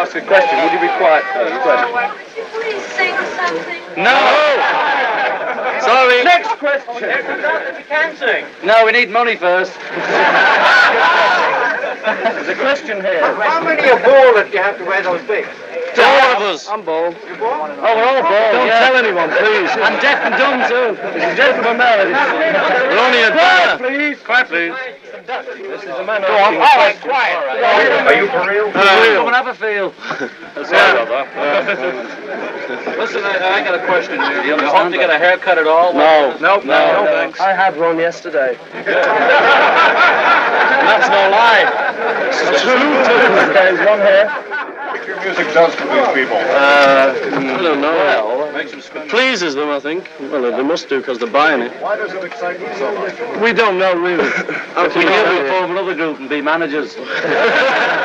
ask a question. Would you be quiet, please? Question. Please sing something. No! Sorry. Next question. You can sing. No, we need money first. There's a question here. How many are bald that you have to wear those wigs? All of us. I'm bald. You bald? Oh, we're all bald. Don't tell anyone, please. I'm deaf and dumb, too. It's a gentleman marriage. We're only a quiet, please. Quiet, please. This is a man. Go on. Oh, it's quiet. Are you for real? Come and have a feel. Sorry about that. Listen, I got a question here. Do you You hope to get a haircut at all? No, thanks. I had one yesterday. That's no lie. It's true. There's one here. What your music does to these people? I don't know. Well, it pleases them, I think. Well, they must do because they're buying it. Why does it excite you so much? We don't know, really. We hear we form another group and be managers.